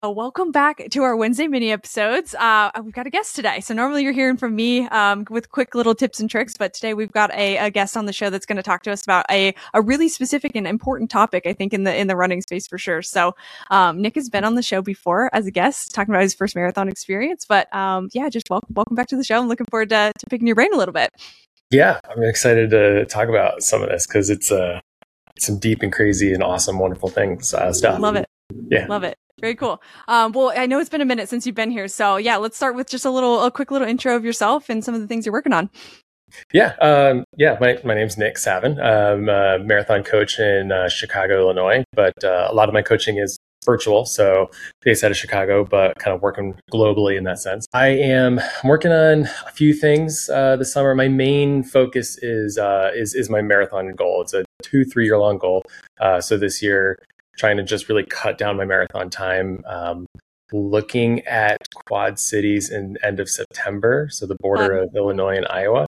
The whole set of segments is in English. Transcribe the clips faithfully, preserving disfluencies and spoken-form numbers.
Uh, welcome back to our Wednesday mini episodes. Uh, we've got a guest today. So normally you're hearing from me um, with quick little tips and tricks, but today we've got a, a guest on the show that's going to talk to us about a, a really specific and important topic, I think, in the in the running space for sure. So um, Nick has been on the show before as a guest, talking about his first marathon experience. But um, yeah, just welcome, welcome back to the show. I'm looking forward to, to picking your brain a little bit. Yeah, I'm excited to talk about some of this because it's uh, some deep and crazy and awesome, wonderful things uh, stuff. Love it. Yeah. Love it. Very cool. Um, well, I know it's been a minute since you've been here. So yeah, let's start with just a little, a quick little intro of yourself and some of the things you're working on. Yeah. Um, yeah. My, my name's Nick Savin. I'm a marathon coach in uh, Chicago, Illinois, but uh, a lot of my coaching is virtual. So based out of Chicago, but kind of working globally in that sense. I am working on a few things uh, this summer. My main focus is, uh, is, is my marathon goal. It's a two, three year long goal. Uh, so this year, trying to just really cut down my marathon time, um, looking at Quad Cities in end of September, so the border of Illinois and Iowa.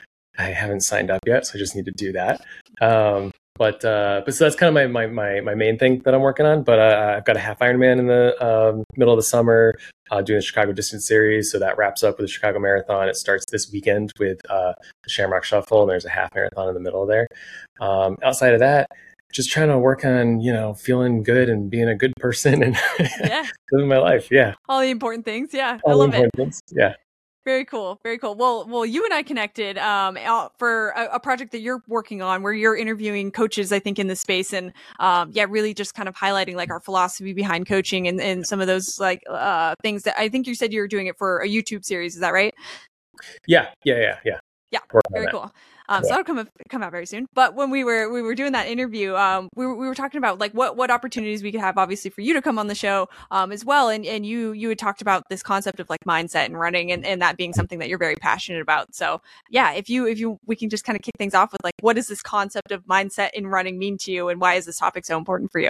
I haven't signed up yet, so I just need to do that. Um, but uh, but so that's kind of my, my my my main thing that I'm working on. But uh, I've got a half Ironman in the um, middle of the summer, uh, doing the Chicago Distance Series, so that wraps up with the Chicago Marathon. It starts this weekend with uh, the Shamrock Shuffle, and there's a half marathon in the middle there. Um, outside of that, just trying to work on, you know, feeling good and being a good person and yeah. living my life. Yeah. All the important things. Yeah. All I love it. Things. Yeah. Very cool. Very cool. Well, well, you and I connected um, for a, a project that you're working on where you're interviewing coaches, I think, in this space. And um, yeah, really just kind of highlighting like our philosophy behind coaching and, and some of those like uh, things that I think you said you were doing it for a YouTube series. Is that right? Yeah. Yeah. Yeah. Yeah. Yeah. Very cool. Um, so that'll come come out very soon. But when we were we were doing that interview, um, we were we were talking about like what what opportunities we could have, obviously, for you to come on the show, um, as well. And and you you had talked about this concept of like mindset and running, and, and that being something that you're very passionate about. So yeah, if you if you we can just kind of kick things off with like, what does this concept of mindset in running mean to you, and why is this topic so important for you?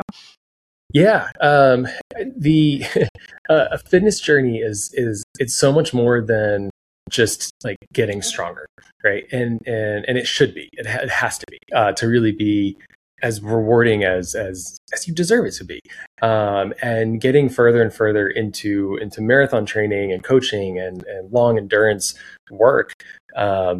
Yeah, um, the uh, a fitness journey is is it's so much more than just like getting stronger, right? And and and it should be. It, ha- it has to be uh, to really be as rewarding as as as you deserve it to be. Um, and getting further and further into into marathon training and coaching and and long endurance work, um,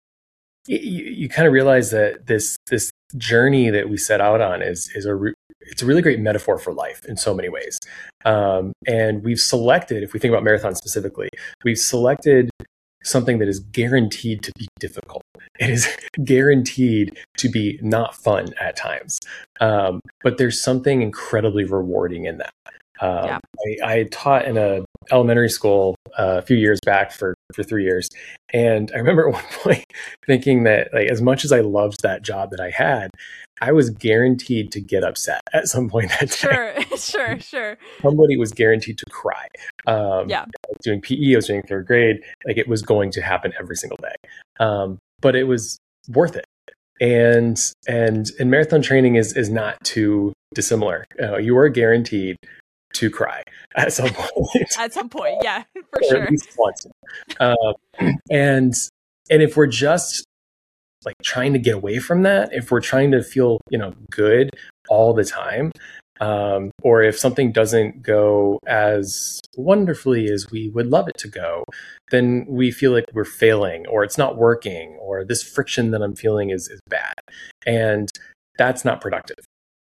you, you kind of realize that this this journey that we set out on is is a re- it's a really great metaphor for life in so many ways. Um, and we've selected, if we think about marathon specifically, we've selected something that is guaranteed to be difficult. It is guaranteed to be not fun at times. Um, but there's something incredibly rewarding in that. Um, yeah. I, I taught in a elementary school uh, a few years back for, for three years. And I remember at one point thinking that like, as much as I loved that job that I had, I was guaranteed to get upset at some point that day. Sure, sure, sure. Somebody was guaranteed to cry. Um, yeah. I was doing P E, I was doing third grade. Like it was going to happen every single day. Um, but it was worth it. And and and marathon training is is not too dissimilar. Uh, you are guaranteed to cry at some point. At some point, yeah, for or sure. At least once. Uh, and and if we're just like trying to get away from that, if we're trying to feel, you know, good all the time, um, or if something doesn't go as wonderfully as we would love it to go, then we feel like we're failing, or it's not working, or this friction that I'm feeling is is bad, and that's not productive.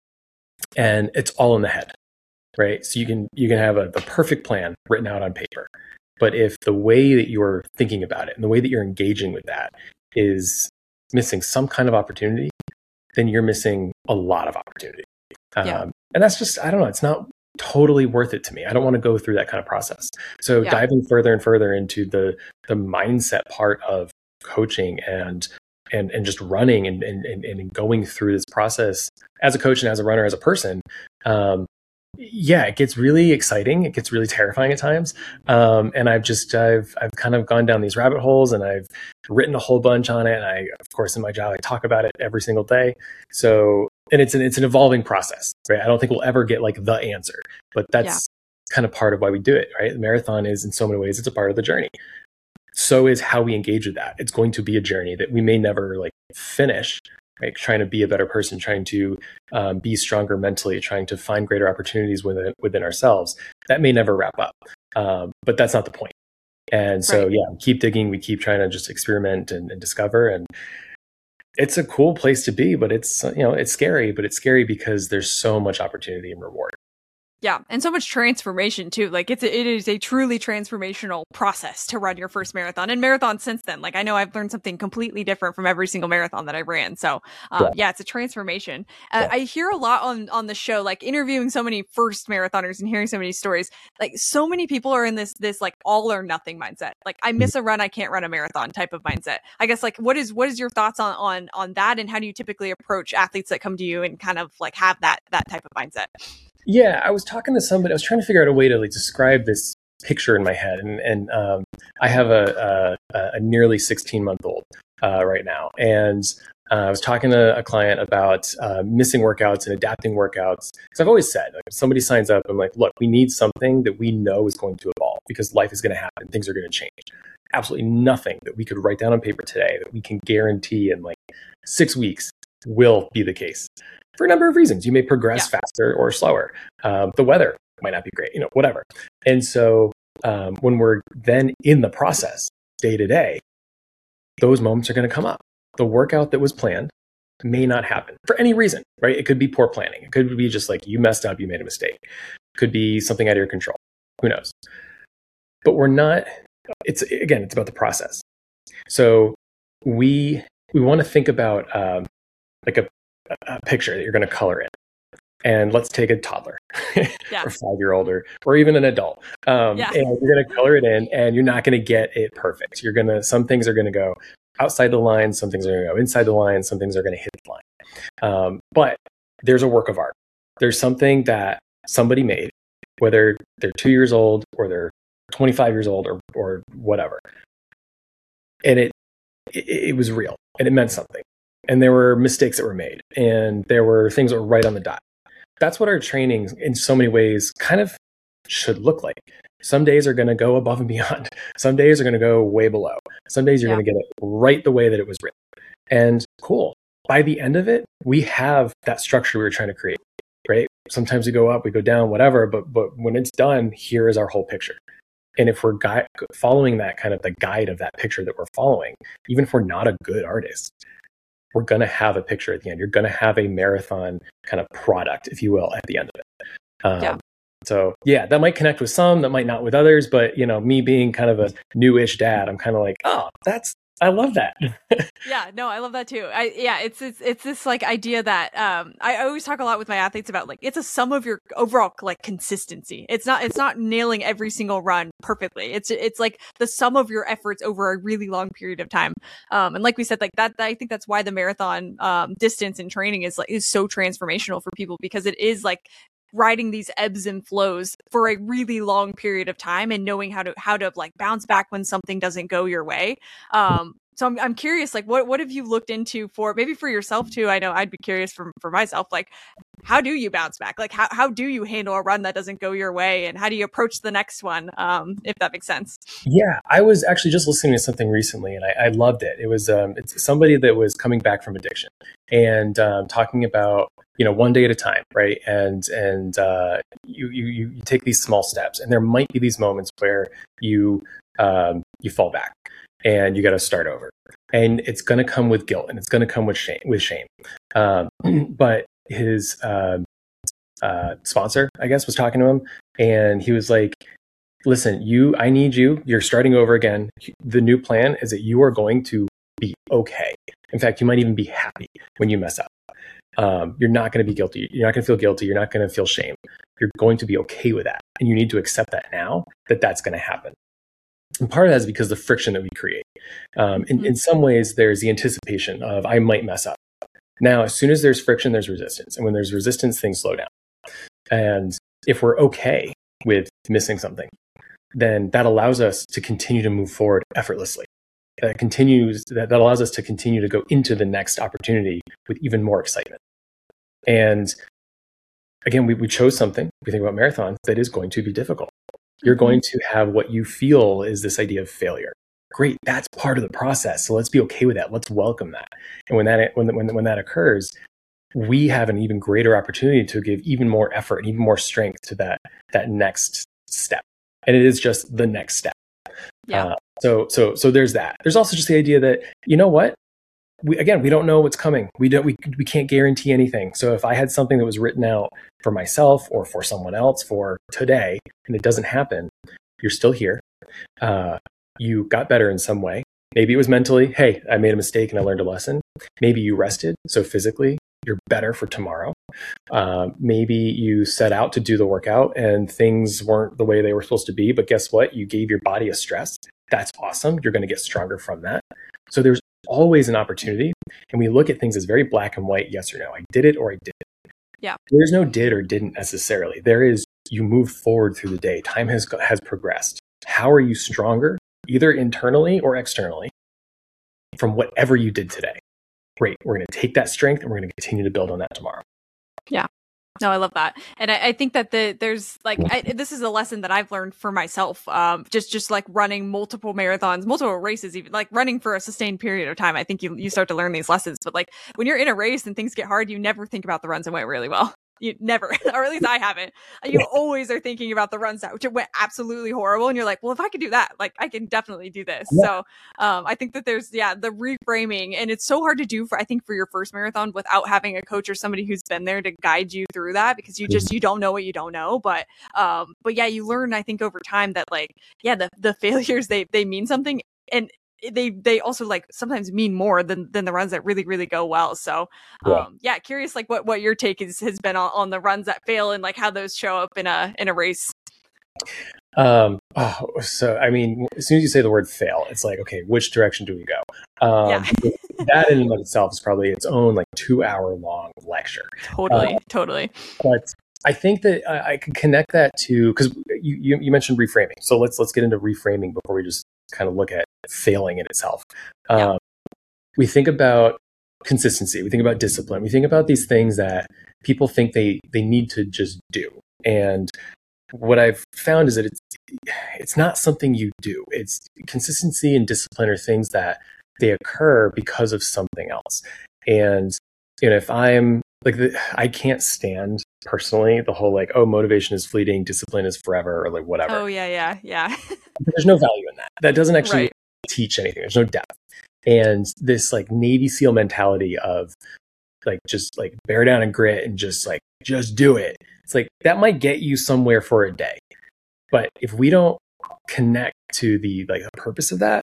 And it's all in the head, right? So you can you can have a, the perfect plan written out on paper, but if the way that you're thinking about it and the way that you're engaging with that is missing some kind of opportunity, then you're missing a lot of opportunity. Yeah. Um, and that's just, I don't know, it's not totally worth it to me. I don't want to go through that kind of process. So yeah. diving further and further into the the mindset part of coaching and and and just running and and and going through this process as a coach and as a runner, as a person, um, yeah, it gets really exciting. It gets really terrifying at times. Um, and I've just, I've, I've kind of gone down these rabbit holes and I've written a whole bunch on it. And I, of course, in my job, I talk about it every single day. So, and it's an, it's an evolving process, right? I don't think we'll ever get like the answer, but that's yeah. kind of part of why we do it, right? The marathon is in so many ways, it's a part of the journey. So is how we engage with that. It's going to be a journey that we may never like finish, right? Trying to be a better person, trying to um, be stronger mentally, trying to find greater opportunities within, within ourselves. That may never wrap up, um, but that's not the point. And so, right. yeah, we keep digging, we keep trying to just experiment and, and discover. And it's a cool place to be, but it's, you know, it's scary, but it's scary because there's so much opportunity and reward. Yeah, and so much transformation too. Like it's a, it is a truly transformational process to run your first marathon and marathon since then. Like I know I've learned something completely different from every single marathon that I ran. So um, yeah. yeah, it's a transformation. Uh, yeah. I hear a lot on on the show, like interviewing so many first marathoners and hearing so many stories. Like so many people are in this this like all or nothing mindset. Like I miss a run, I can't run a marathon type of mindset. I guess like what is what is your thoughts on on on that, and how do you typically approach athletes that come to you and kind of like have that that type of mindset? Yeah, I was talking to somebody. I was trying to figure out a way to like describe this picture in my head, and and um, I have a, a, a nearly sixteen month old uh, right now, and uh, I was talking to a client about uh, missing workouts and adapting workouts. Because I've always said, like, if somebody signs up, I'm like, look, we need something that we know is going to evolve because life is going to happen, things are going to change. Absolutely nothing that we could write down on paper today that we can guarantee in like six weeks will be the case. For a number of reasons. You may progress yeah. faster or slower. Um, the weather might not be great, you know, whatever. And so um, when we're then in the process day to day, those moments are going to come up. The workout that was planned may not happen for any reason, right? It could be poor planning. It could be just like you messed up, you made a mistake. It could be something out of your control. Who knows? But we're not, it's again, it's about the process. So we, we want to think about um, like a a picture that you're going to color in. And let's take a toddler yeah. or five-year-old or, or even an adult. Um, yeah. And you're going to color it in and you're not going to get it perfect. You're going to, some things are going to go outside the line. Some things are going to go inside the line. Some things are going to hit the line. Um, but there's a work of art. There's something that somebody made, whether they're two years old or they're twenty-five years old or, or whatever. And it, it, it was real and it meant something. And there were mistakes that were made, and there were things that were right on the dot. That's what our training, in so many ways, kind of should look like. Some days are going to go above and beyond. Some days are going to go way below. Some days you're yeah. going to get it right the way that it was written. And cool. By the end of it, we have that structure we were trying to create, right? Sometimes we go up, we go down, whatever. But but when it's done, here is our whole picture. And if we're gui- following that kind of the guide of that picture that we're following, even if we're not a good artist, we're going to have a picture at the end. You're going to have a marathon kind of product, if you will, at the end of it. Um, yeah. So yeah, that might connect with some, that might not with others. But, you know, me being kind of a newish dad, I'm kind of like, oh, that's, I love that. Yeah, no, I love that too. I yeah, it's it's it's this like idea that um I always talk a lot with my athletes about, like, it's a sum of your overall like consistency. It's not it's not nailing every single run perfectly. It's it's like the sum of your efforts over a really long period of time. Um and like we said, like that I think that's why the marathon um distance and training is like is so transformational for people, because it is like riding these ebbs and flows for a really long period of time and knowing how to how to like bounce back when something doesn't go your way. Um, so I'm I'm curious, like what what have you looked into for maybe for yourself too? I know I'd be curious for for myself, like how do you bounce back? Like how how do you handle a run that doesn't go your way, and how do you approach the next one? Um, if that makes sense. Yeah, I was actually just listening to something recently, and I, I loved it. It was um, it's somebody that was coming back from addiction and um, talking about, you know, one day at a time, right? And and uh, you, you you take these small steps, and there might be these moments where you um, you fall back, and you got to start over, and it's going to come with guilt, and it's going to come with shame. With shame, um, but his uh, uh, sponsor, I guess, was talking to him, and he was like, "Listen, you, I need you. You're starting over again. The new plan is that you are going to be okay. In fact, you might even be happy when you mess up." Um, you're not going to be guilty. You're not going to feel guilty. You're not going to feel shame. You're going to be okay with that. And you need to accept that now, that that's going to happen. And part of that is because of the friction that we create. Um, in, in some ways, there's the anticipation of, I might mess up. Now, as soon as there's friction, there's resistance. And when there's resistance, things slow down. And if we're okay with missing something, then that allows us to continue to move forward effortlessly. That continues, that, that allows us to continue to go into the next opportunity with even more excitement. And again, we, we chose something, we think about marathons, that is going to be difficult. You're going to have what you feel is this idea of failure. Great. That's part of the process. So let's be okay with that. Let's welcome that. And when that, when, when, when that occurs, we have an even greater opportunity to give even more effort and even more strength to that, that next step. And it is just the next step. Yeah. Uh, so, so, so there's that. There's also just the idea that, you know what? We, again, we don't know what's coming. We don't, we, we can't guarantee anything. So if I had something that was written out for myself or for someone else for today, and it doesn't happen, you're still here. Uh, you got better in some way. Maybe it was mentally, hey, I made a mistake and I learned a lesson. Maybe you rested. So physically, you're better for tomorrow. Uh, maybe you set out to do the workout and things weren't the way they were supposed to be. But guess what? You gave your body a stress. That's awesome. You're going to get stronger from that. So there's always an opportunity. And we look at things as very black and white, yes or no. I did it or I didn't. Yeah. There's no did or didn't necessarily. There is, you move forward through the day. Time has has progressed. How are you stronger, either internally or externally, from whatever you did today? Great. We're going to take that strength and we're going to continue to build on that tomorrow. Yeah. No, I love that. And I, I think that the there's like, I, this is a lesson that I've learned for myself. Um, just, just like running multiple marathons, multiple races, even like running for a sustained period of time. I think you, you start to learn these lessons, but like when you're in a race and things get hard, you never think about the runs that went really well. You never, or at least I haven't. You always are thinking about the runs that which went absolutely horrible. And you're like, well, if I could do that, like I can definitely do this. Yeah. So um, I think that there's, yeah, the reframing, and it's so hard to do for, I think for your first marathon without having a coach or somebody who's been there to guide you through that, because you just, you don't know what you don't know. But, um, but yeah, you learn, I think over time that like, yeah, the, the failures, they, they mean something. And they they also like sometimes mean more than than the runs that really really go well. So um yeah, yeah curious like what what your take is has been on, on the runs that fail and like how those show up in a in a race. Um oh, so I mean, as soon as you say the word fail, it's like, okay, which direction do we go? Um yeah. That in and of itself is probably its own like two hour long lecture. Totally, uh, totally. But I think that I, I can connect that to, because you, you you mentioned reframing. So let's let's get into reframing before we just kind of look at failing in itself. Yeah. Um, we think about consistency. We think about discipline. We think about these things that people think they they need to just do. And what I've found is that it's it's not something you do. It's consistency and discipline are things that they occur because of something else. And you know, if I'm like, the, I can't stand personally the whole like, oh, motivation is fleeting, discipline is forever, or like whatever. Oh yeah, yeah, yeah. There's no value in that. That doesn't actually right. teach anything. There's no depth. And this like Navy SEAL mentality of like just like bear down and grit and just like just do it. It's like that might get you somewhere for a day, but if we don't connect to the like the purpose of that,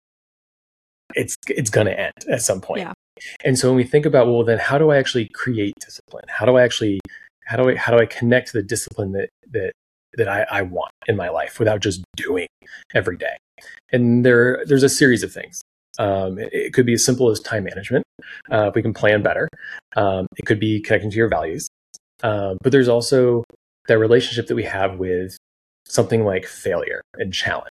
it's it's gonna end at some point. Yeah. And so when we think about, well, then how do I actually create discipline? How do I actually how do I how do I connect to the discipline that that that I, I want in my life without just doing every day? And there there's a series of things. Um, it, it could be as simple as time management. Uh, if we can plan better. Um, it could be connecting to your values. Um, but there's also that relationship that we have with something like failure and challenge.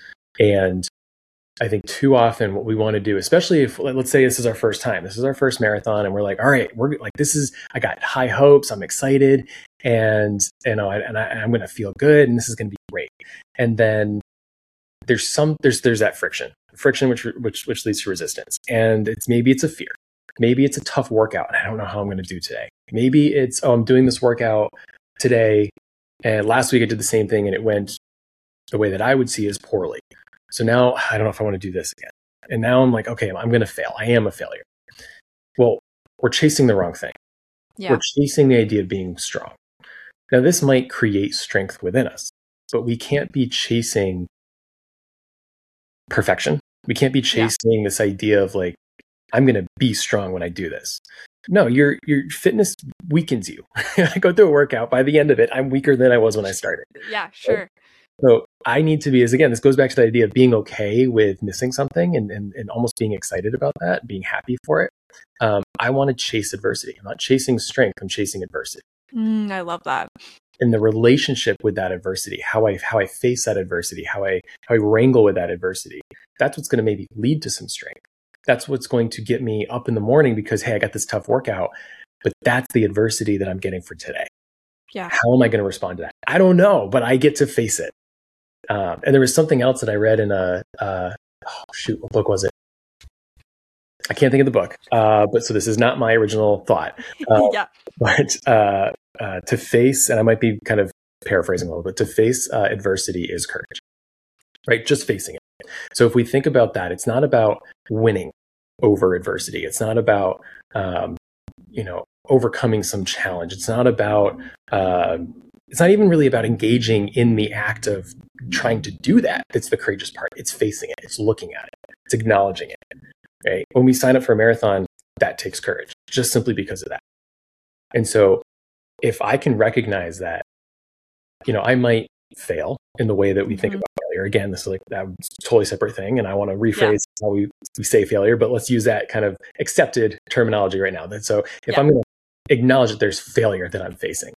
And I think too often what we want to do, especially if, let's say this is our first time, this is our first marathon, and we're like, all right, we're like, this is, I got high hopes, I'm excited, and you know, and, I, and I'm going to feel good, and this is going to be great. And then there's some, there's there's that friction, friction which which which leads to resistance, and it's maybe it's a fear, maybe it's a tough workout, and I don't know how I'm going to do today. Maybe it's, oh, I'm doing this workout today, and last week I did the same thing, and it went the way that I would see as poorly. So now I don't know if I want to do this again. And now I'm like, okay, I'm going to fail. I am a failure. Well, we're chasing the wrong thing. Yeah. We're chasing the idea of being strong. Now, this might create strength within us, but we can't be chasing perfection. We can't be chasing yeah. this idea of like, I'm going to be strong when I do this. No, your your fitness weakens you. I go through a workout. By the end of it, I'm weaker than I was when I started. Yeah, sure. So I need to be, as again, this goes back to the idea of being okay with missing something and, and, and almost being excited about that, being happy for it. Um, I want to chase adversity. I'm not chasing strength. I'm chasing adversity. Mm, I love that. And the relationship with that adversity, how I how I face that adversity, how I how I wrangle with that adversity, that's what's going to maybe lead to some strength. That's what's going to get me up in the morning because, hey, I got this tough workout, but that's the adversity that I'm getting for today. Yeah. How am I going to respond to that? I don't know, but I get to face it. Um, and there was something else that I read in a, uh, oh shoot, what book was it? I can't think of the book, uh, but so this is not my original thought. Uh, yeah. But uh, uh, to face, and I might be kind of paraphrasing a little bit, to face uh, adversity is courage, right? Just facing it. So if we think about that, it's not about winning over adversity. It's not about, um, you know, overcoming some challenge. It's not about, uh, it's not even really about engaging in the act of trying to do that. It's the courageous part. It's facing it. It's looking at it. It's acknowledging it. Right? When we sign up for a marathon, that takes courage, just simply because of that. And so if I can recognize that, you know, I might fail in the way that we think Mhm. about failure. Again, this is like a totally separate thing. And I want to rephrase yeah. how we, we say failure, but let's use that kind of accepted terminology right now. That so if yeah. I'm going to acknowledge that there's failure that I'm facing,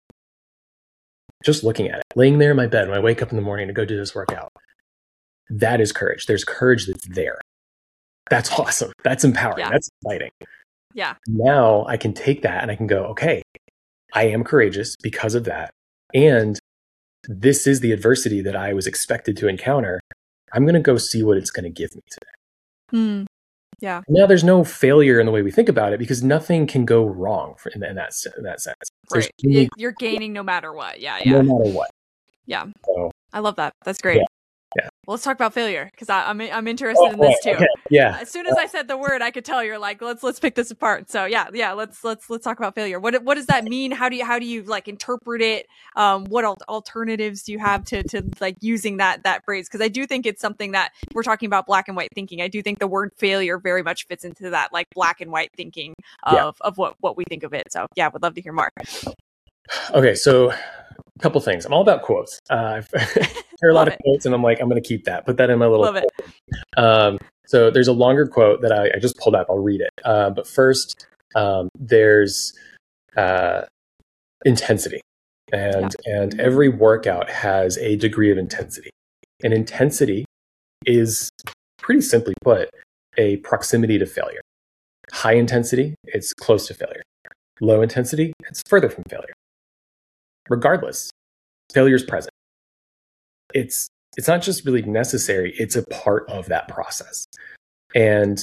just looking at it, laying there in my bed when I wake up in the morning to go do this workout, that is courage. There's courage that's there. That's awesome. That's empowering. Yeah. That's exciting. Yeah. Now I can take that and I can go, okay, I am courageous because of that. And this is the adversity that I was expected to encounter. I'm going to go see what it's going to give me today. Mm. Yeah. Now there's no failure in the way we think about it because nothing can go wrong for, in, in, that, in that sense. Right. Any, You're gaining no matter what. Yeah. Yeah. No matter what. Yeah. So, I love that. That's great. Yeah. Yeah. Well, let's talk about failure because I'm I'm interested oh, in this too. Okay. Yeah. As soon as I said the word, I could tell you're like, let's let's pick this apart. So yeah, yeah. Let's let's let's talk about failure. What what does that mean? How do you how do you like interpret it? Um, what al- alternatives do you have to to like using that that phrase? Because I do think it's something that we're talking about black and white thinking. I do think the word failure very much fits into that like black and white thinking of yeah. of what what we think of it. So yeah, would love to hear more. Okay, so a couple things. I'm all about quotes. Uh, I hear a lot of it. quotes, and I'm like, I'm going to keep that. Put that in my little. Love it. Um, so there's a longer quote that I, I just pulled up. I'll read it. Uh, but first, um, there's uh, intensity, and yeah. and every workout has a degree of intensity. And intensity is, pretty simply put, a proximity to failure. High intensity, it's close to failure. Low intensity, it's further from failure. Regardless, failure is present. It's it's not just really necessary, it's a part of that process. And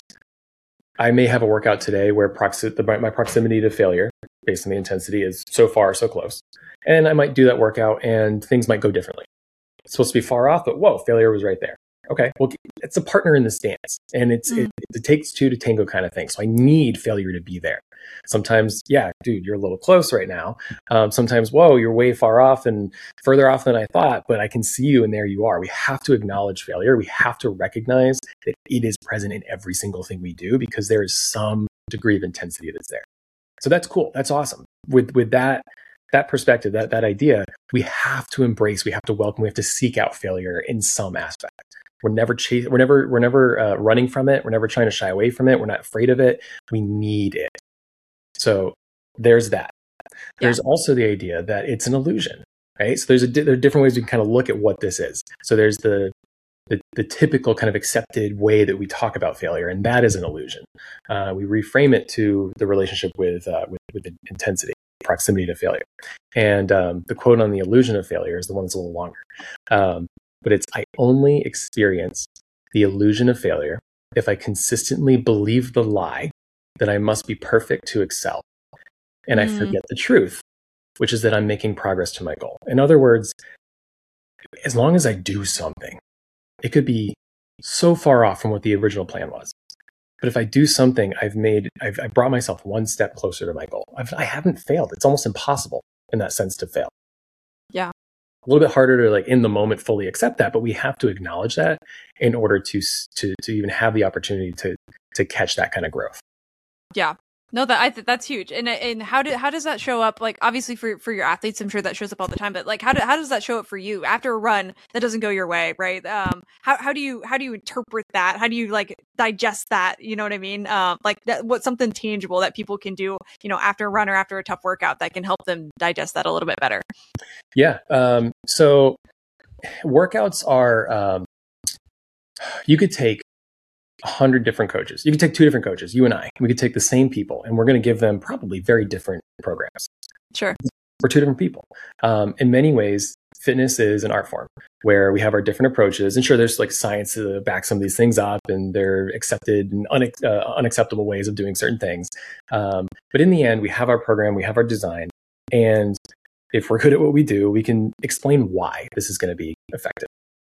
I may have a workout today where proxi- the, my proximity to failure, based on the intensity, is so far, so close. And I might do that workout and things might go differently. It's supposed to be far off, but whoa, failure was right there. Okay, well, it's a partner in this dance, and it's mm. it, it takes two to tango kind of thing. So I need failure to be there. Sometimes, yeah, dude, you're a little close right now. Um, sometimes, whoa, you're way far off and further off than I thought, but I can see you, and there you are. We have to acknowledge failure. We have to recognize that it is present in every single thing we do because there is some degree of intensity that's there. So that's cool. That's awesome. With with that. That perspective, that that idea, we have to embrace, we have to welcome, we have to seek out failure in some aspect. We're never chase, we're never, we're never uh, running from it. We're never trying to shy away from it. We're not afraid of it. We need it. So there's that. There's yeah. also the idea that it's an illusion, right? So there's a there are different ways we can kind of look at what this is. So there's the the, the typical kind of accepted way that we talk about failure, and that is an illusion. Uh, we reframe it to the relationship with uh, with, with the intensity. Proximity to failure. And um, the quote on the illusion of failure is the one that's a little longer. Um, but it's, I only experience the illusion of failure if I consistently believe the lie that I must be perfect to excel. And mm. I forget the truth, which is that I'm making progress to my goal. In other words, as long as I do something, it could be so far off from what the original plan was. But if I do something, I've made, I've, I've brought myself one step closer to my goal. I've, I haven't failed. It's almost impossible in that sense to fail. Yeah. A little bit harder to like in the moment fully accept that, but we have to acknowledge that in order to, to, to even have the opportunity to, to catch that kind of growth. Yeah. No, that I th- that's huge. And and how do how does that show up? Like obviously for for your athletes, I'm sure that shows up all the time. But like how do, how does that show up for you after a run that doesn't go your way, right? Um, how how do you how do you interpret that? How do you like digest that? You know what I mean? Um, like that, what's something tangible that people can do, you know, after a run or after a tough workout that can help them digest that a little bit better. Yeah. Um. So workouts are. Um, you could take a hundred different coaches. You could take two different coaches, you and I. We could take the same people, and we're going to give them probably very different programs. Sure. We're two different people. Um, in many ways, fitness is an art form where we have our different approaches. And sure, there's like science to back some of these things up, and they're accepted and une- uh, unacceptable ways of doing certain things. Um, but in the end, we have our program, we have our design. And if we're good at what we do, we can explain why this is going to be effective.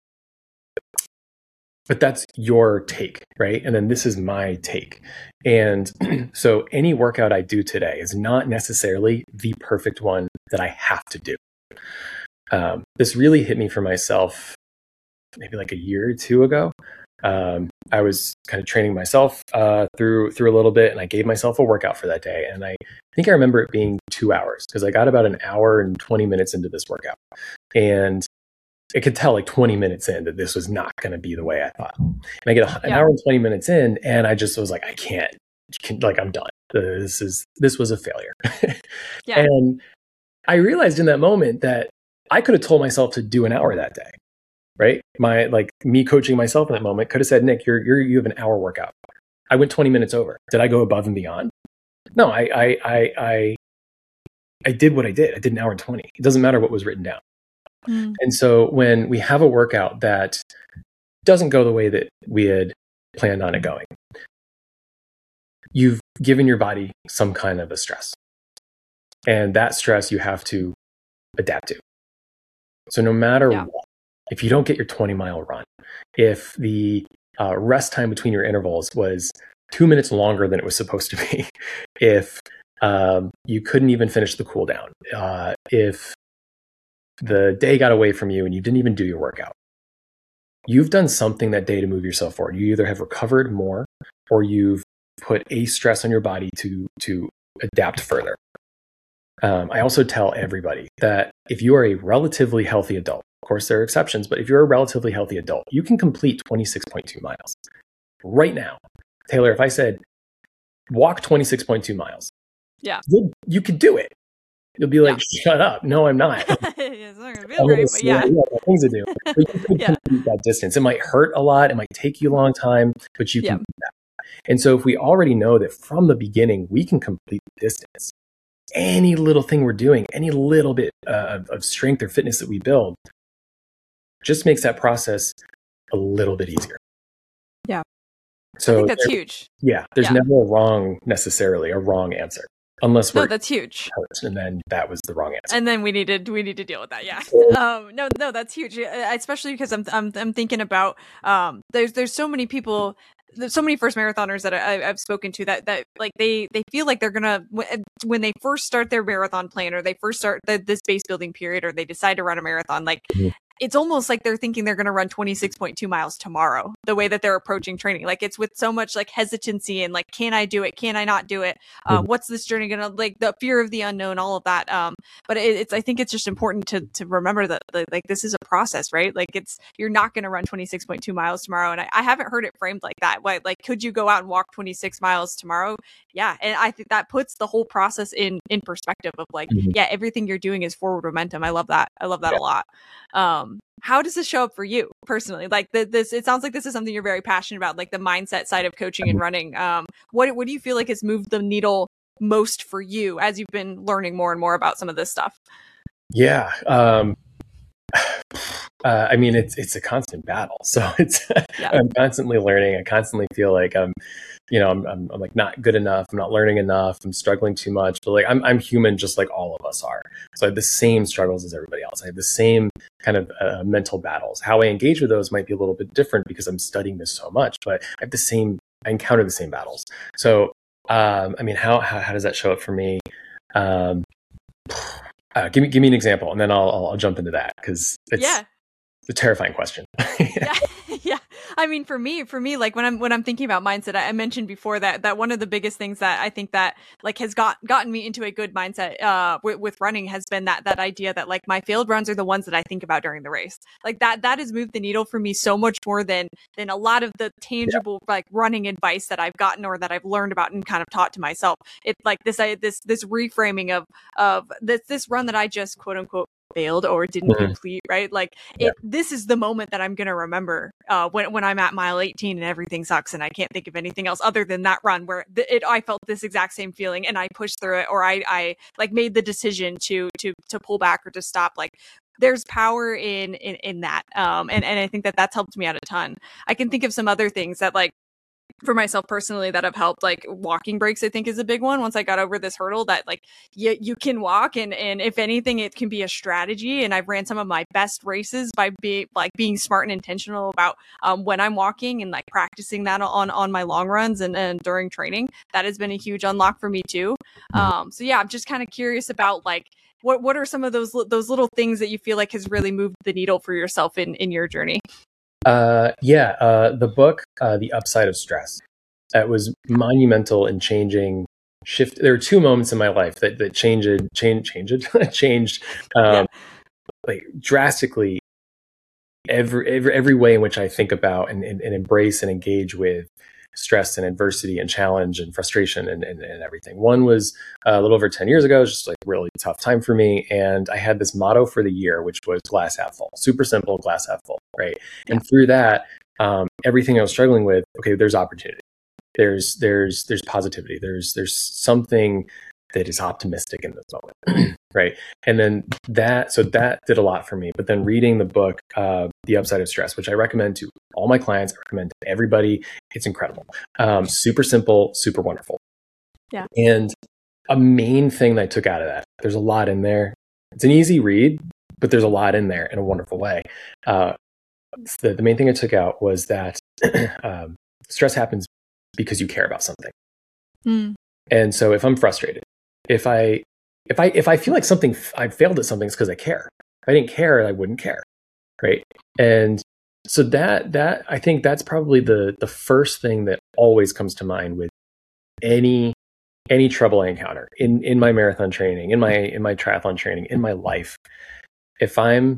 But that's your take, right? And then this is my take. And so any workout I do today is not necessarily the perfect one that I have to do. Um, this really hit me for myself maybe like a year or two ago. Um, I was kind of training myself uh, through through a little bit, and I gave myself a workout for that day. And I think I remember it being two hours because I got about an hour and twenty minutes into this workout. And I could tell like twenty minutes in that this was not going to be the way I thought. And I get a, an yeah. hour and twenty minutes in, and I just was like, I can't, can, like, I'm done. This is, this was a failure. yeah. And I realized in that moment that I could have told myself to do an hour that day, right? My, like me coaching myself in that moment could have said, Nick, you're, you're, you have an hour workout. I went twenty minutes over. Did I go above and beyond? No, I, I, I, I, I did what I did. I did an hour and twenty. It doesn't matter what was written down. Mm. And so when we have a workout that doesn't go the way that we had planned on it going, you've given your body some kind of a stress. And that stress you have to adapt to. So no matter yeah. what, if you don't get your twenty mile run, if the uh, rest time between your intervals was two minutes longer than it was supposed to be, if um, you couldn't even finish the cool down, uh, if the day got away from you and you didn't even do your workout, you've done something that day to move yourself forward. You either have recovered more or you've put a stress on your body to, to adapt further. Um, I also tell everybody that if you are a relatively healthy adult, of course there are exceptions, but if you're a relatively healthy adult, you can complete twenty-six point two miles right now. Taylor, if I said, walk twenty-six point two miles, yeah, you, you could do it. You'll be like, yeah. shut up. No, I'm not. It's not gonna feel great, but yeah. yeah, things to do. But you could yeah. complete that distance. It might hurt a lot. It might take you a long time, but you can yeah. do that. And so if we already know that from the beginning, we can complete the distance, any little thing we're doing, any little bit uh, of strength or fitness that we build just makes that process a little bit easier. Yeah. So I think that's there, huge. Yeah. There's yeah. never a wrong, necessarily a wrong answer. Unless we're no, that's huge. Hurt, and then that was the wrong answer. And then we needed we need to deal with that. Yeah. um, no, no, that's huge. Especially because I'm I'm I'm thinking about um, there's there's so many people, there's so many first marathoners that I, I've spoken to that that like they they feel like they're gonna when they first start their marathon plan or they first start the, this base building period or they decide to run a marathon, like. Mm-hmm. It's almost like they're thinking they're going to run twenty-six point two miles tomorrow, the way that they're approaching training. Like it's with so much like hesitancy and like, can I do it? Can I not do it? Uh, mm-hmm. What's this journey going to like the fear of the unknown, all of that. Um, but it, it's, I think it's just important to, to remember that like, this is a process, right? Like it's, you're not going to run twenty-six point two miles tomorrow. And I, I haven't heard it framed like that. Like, like, could you go out and walk twenty-six miles tomorrow? Yeah. And I think that puts the whole process in, in perspective of like, mm-hmm. yeah, everything you're doing is forward momentum. I love that. I love that yeah. a lot. Um, how does this show up for you personally? Like the, this, it sounds like this is something you're very passionate about, like the mindset side of coaching and running. Um, what, what do you feel like has moved the needle most for you as you've been learning more and more about some of this stuff? Yeah. Um, uh, I mean, it's, it's a constant battle. So it's, yeah. I'm constantly learning. I constantly feel like I'm, you know, I'm, I'm, I'm like not good enough. I'm not learning enough. I'm struggling too much, but like, I'm, I'm human just like all of us are. So I have the same struggles as everybody else. I have the same kind of uh, mental battles. How I engage with those might be a little bit different because I'm studying this so much, but I have the same, I encounter the same battles. So, um, I mean, how, how, how does that show up for me? Um, uh, give me, give me an example and then I'll, I'll, I'll jump into that because it's, yeah. it's a terrifying question. yeah. yeah. I mean, for me, for me, like when I'm, when I'm thinking about mindset, I, I mentioned before that, that one of the biggest things that I think that like has got, gotten me into a good mindset, uh, with, with running has been that, that idea that like my failed runs are the ones that I think about during the race. Like that, that has moved the needle for me so much more than, than a lot of the tangible, yeah. like running advice that I've gotten or that I've learned about and kind of taught to myself. It's like this, I, this, this reframing of, of this, this run that I just quote unquote failed or didn't mm-hmm. complete, right? Like yeah. it, this is the moment that I'm going to remember uh, when, when I'm at mile eighteen and everything sucks and I can't think of anything else other than that run where th- it, I felt this exact same feeling and I pushed through it or I, I like made the decision to, to, to pull back or to stop. Like there's power in, in, in that. Um, and, and I think that that's helped me out a ton. I can think of some other things that like, for myself personally that have helped, like walking breaks, I think is a big one. Once I got over this hurdle that like you, you can walk and, and if anything, it can be a strategy. And I've ran some of my best races by being like being smart and intentional about um, when I'm walking and like practicing that on, on my long runs and, and during training. That has been a huge unlock for me too. Um, so yeah, I'm just kind of curious about like, what, what are some of those, those little things that you feel like has really moved the needle for yourself in, in your journey? Uh, yeah, uh, the book, uh, The Upside of Stress, that was monumental in changing shift. There were two moments in my life that, that changed, changed, changed, changed, um, yeah. like drastically every, every, every way in which I think about and, and, and embrace and engage with stress and adversity and challenge and frustration and, and, and everything. One was uh, a little over ten years ago. It was just like really tough time for me. And I had this motto for the year, which was glass half full, super simple, glass half full. Right. Yeah. And through that, um, everything I was struggling with, okay, there's opportunity. There's, there's, there's positivity. There's, there's something that is optimistic in this moment. Right. And then that, so that did a lot for me, but then reading the book, uh, The Upside of Stress, which I recommend to all my clients, I recommend to everybody. It's incredible. Um, super simple, super wonderful. Yeah. And a main thing that I took out of that, there's a lot in there. It's an easy read, but there's a lot in there in a wonderful way. Uh, the, the main thing I took out was that um, stress happens because you care about something. Mm. And so if I'm frustrated, if I, if I, if I feel like something, I failed at something, it's because I care. If I didn't care, I wouldn't care. Right. And so that, that, I think that's probably the, the first thing that always comes to mind with any, any trouble I encounter in, in my marathon training, in my, in my triathlon training, in my life. If I'm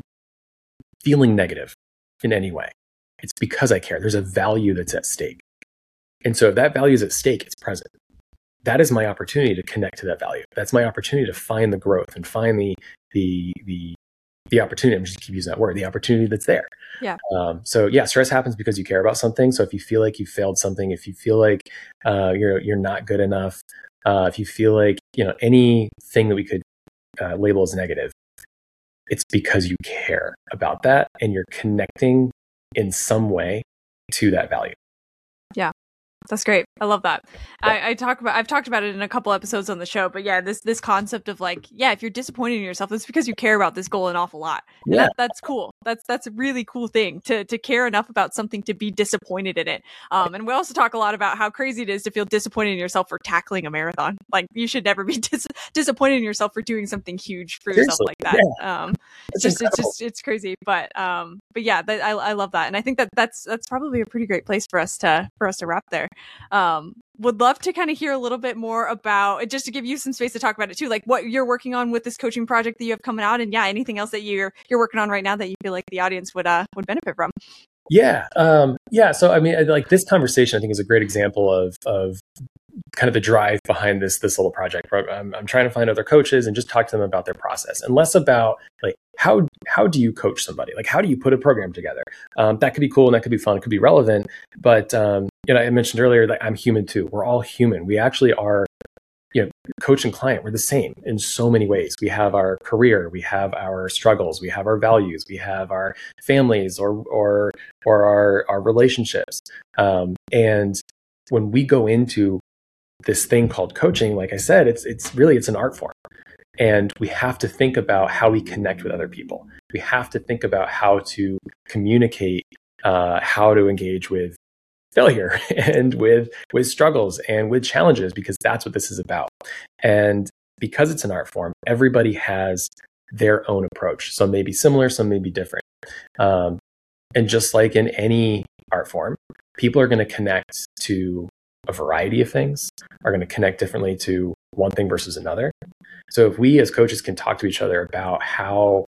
feeling negative in any way, it's because I care. There's a value that's at stake. And so if that value is at stake, it's present. That is my opportunity to connect to that value. That's my opportunity to find the growth and find the, the, the, the opportunity. I'm just keep using that word, the opportunity that's there. Yeah. Um, so yeah, stress happens because you care about something. So if you feel like you failed something, if you feel like, uh, you're, you're not good enough, uh, if you feel like, you know, anything that we could, uh, label as negative, it's because you care about that and you're connecting in some way to that value. Yeah. That's great. I love that. Yeah. I, I talk about, I've talked about it in a couple episodes on the show, but yeah, this, this concept of like, yeah, if you're disappointed in yourself, it's because you care about this goal an awful lot. And yeah. that, that's cool. That's, that's a really cool thing to, to care enough about something to be disappointed in it. Um, and we also talk a lot about how crazy it is to feel disappointed in yourself for tackling a marathon. Like you should never be dis- disappointed in yourself for doing something huge for yourself Seriously. like that. Yeah. Um, it's just, incredible. it's just, it's crazy. But, um, but yeah, that, I, I love that. And I think that that's, that's probably a pretty great place for us to, for us to wrap there. Um, would love to kind of hear a little bit more about, just to give you some space to talk about it too, like what you're working on with this coaching project that you have coming out, and yeah, anything else that you're you're working on right now that you feel like the audience would uh would benefit from. Yeah, um, yeah. So I mean, like this conversation, I think is a great example of of kind of the drive behind this this little project. I'm, I'm trying to find other coaches and just talk to them about their process, and less about like how how do you coach somebody, like how do you put a program together. Um, that could be cool and that could be fun, it could be relevant, but um, you know, I mentioned earlier that I'm human too. We're all human. We actually are, you know, coach and client. We're the same in so many ways. We have our career, we have our struggles, we have our values, we have our families, or or or our our relationships. Um, and when we go into this thing called coaching, like I said, it's it's really it's an art form, and we have to think about how we connect with other people. We have to think about how to communicate, uh, how to engage with failure and with with struggles and with challenges, because that's what this is about. And because it's an art form, everybody has their own approach. Some may be similar, some may be different. Um, and just like in any art form, people are going to connect to a variety of things, are going to connect differently to one thing versus another. So if we as coaches can talk to each other about how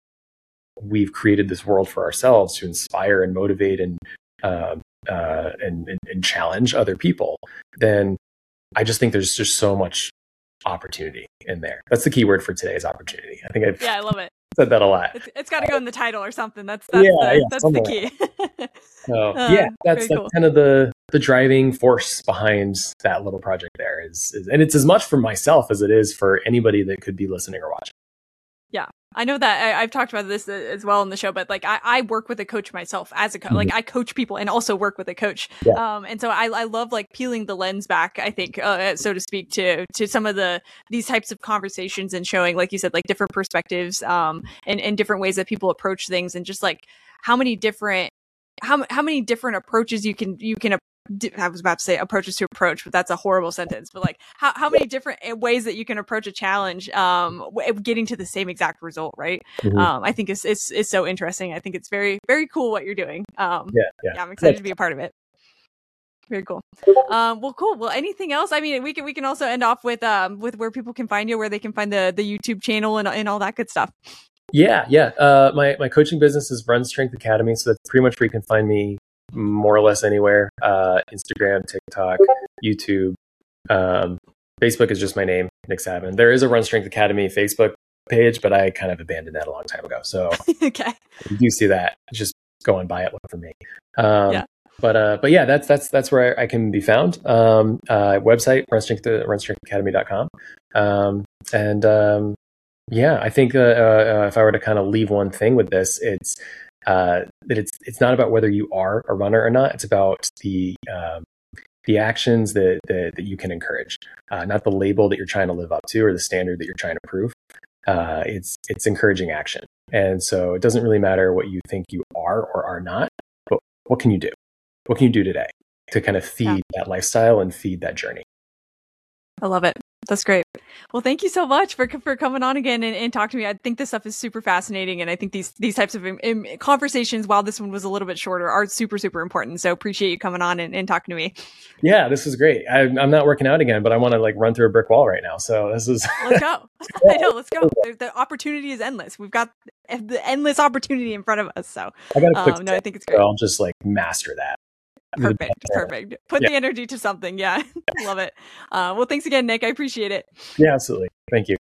we've created this world for ourselves to inspire and motivate and um, uh, and, and, and challenge other people, then I just think there's just so much opportunity in there. That's the key word for today, is opportunity. I think I've yeah, I love it. said that a lot. It's, it's got to go in the title or something. That's that's yeah, the, yeah, that's the key. so uh, yeah, that's, that's cool. kind of the the driving force behind that little project there is, is, and it's as much for myself as it is for anybody that could be listening or watching. Yeah. I know that I, I've talked about this as well in the show, but like I, I work with a coach myself as a coach. Mm-hmm. Like I coach people and also work with a coach. Yeah. Um, and so I, I love like peeling the lens back, I think, uh, so to speak, to, to some of the, these types of conversations and showing, like you said, like different perspectives, um, and, and different ways that people approach things, and just like how many different, how, how many different approaches you can, you can I was about to say approaches to approach, but that's a horrible sentence. But like how, how many different ways that you can approach a challenge, um, getting to the same exact result, right? Mm-hmm. Um, I think it's, it's, it's so interesting. I think it's very, very cool what you're doing. Um, yeah, yeah. yeah I'm excited to be a part of it. Very cool. Um, well, cool. Well, anything else? I mean, we can, we can also end off with, um, with where people can find you, where they can find the, the YouTube channel and, and all that good stuff. Yeah. Yeah. Uh, my, my coaching business is Run Strength Academy. So that's pretty much where you can find me more or less anywhere. Uh, Instagram, TikTok, YouTube, um, Facebook is just my name, Nick Savin. There is a Run Strength Academy Facebook page, but I kind of abandoned that a long time ago. So okay. If you do see that, just go and buy it. Look for me. Um, yeah. But uh, but yeah, that's that's that's where I can be found. Um, uh, website run strength run strength academy dot com. Um, and um, yeah, I think uh, uh, if I were to kind of leave one thing with this, it's Uh, that it's it's not about whether you are a runner or not. It's about the um, the actions that, that that you can encourage, uh, not the label that you're trying to live up to or the standard that you're trying to prove. Uh, it's it's encouraging action, and so it doesn't really matter what you think you are or are not, but what can you do? What can you do today to kind of feed yeah. that lifestyle and feed that journey? I love it. That's great. Well, thank you so much for for coming on again and, and talk to me. I think this stuff is super fascinating, and I think these these types of um, um, conversations, while this one was a little bit shorter, are super super important. So appreciate you coming on and, and talking to me. Yeah, this is great. I, I'm not working out again, but I want to like run through a brick wall right now. So this is let's go. I know, let's go. The, the opportunity is endless. We've got the endless opportunity in front of us. So I got a quick um, no, I think it's great. I'll just like master that. Perfect. Perfect. Put yeah. the energy to something. Yeah. Love it. Uh, well, thanks again, Nick. I appreciate it. Yeah, absolutely. Thank you.